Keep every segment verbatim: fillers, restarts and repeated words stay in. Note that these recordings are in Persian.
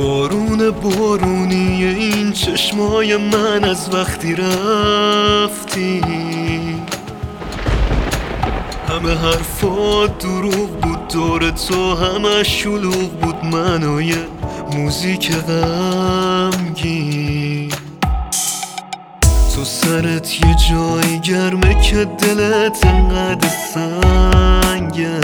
بارون بارونی این چشمای من از وقتی رفتی، همه حرفات دروغ بود، دور تو همه شلوغ بود، من و یه موزیک غمگین. تو سرت یه جایی گرمه که دلت انقدر سنگه،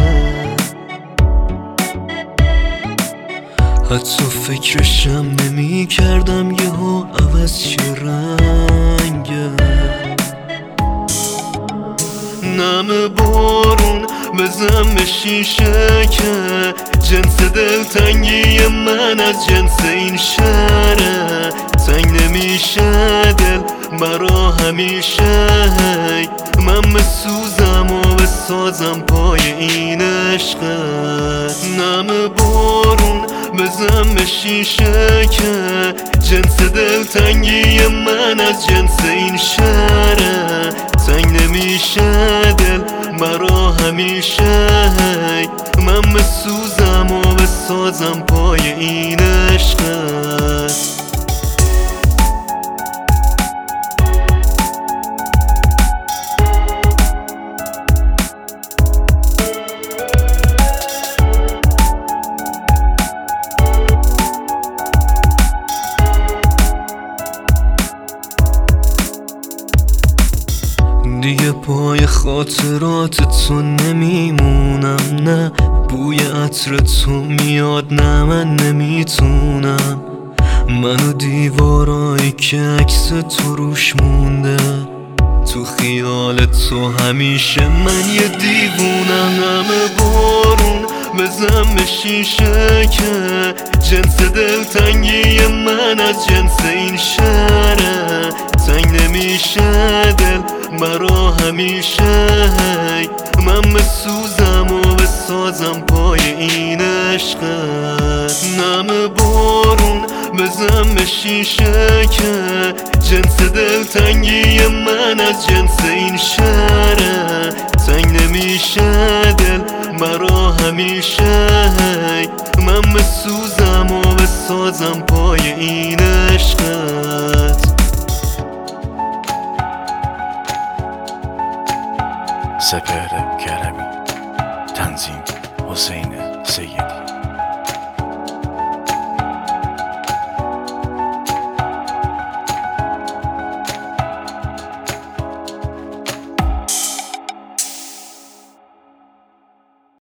حتی فکرشم نمی کردم یهو عوض چه رنگه. نم بارون بزن به شیشه که جنس دلتنگی من از جنس این شهره. تنگ نمیشه دل مرا همیشه، من بسوزم و بسازم پای این عشقت. نم بارون بزن به شیشه که جنس دلتنگی من از جنس این شهره. تنگ نمیشه دل مرا همیشه، من بسوزم و بسازم پای این عشقت. دیگه پای خاطرات تو نمیمونم، نه بوی عطر تو میاد، نه من نمیتونم. منو دیوارایی که عکس تو روش مونده، تو خیال تو همیشه من یه دیوونم. همه بارون بزن به شیشه که جنس دلتنگی من از جنس این شهره. تنگ نمیشه دل مرا همیشه، من بسوزم و بسازم پای این عشقت. نم بارون بزن به شیشه که جنس دلتنگی من از جنس این شهره. تنگ نمیشه دل مرا همیشه، من بسوزم و بسازم پای این عشقت. سپهر کرمی، تنظیم حسین سیدی.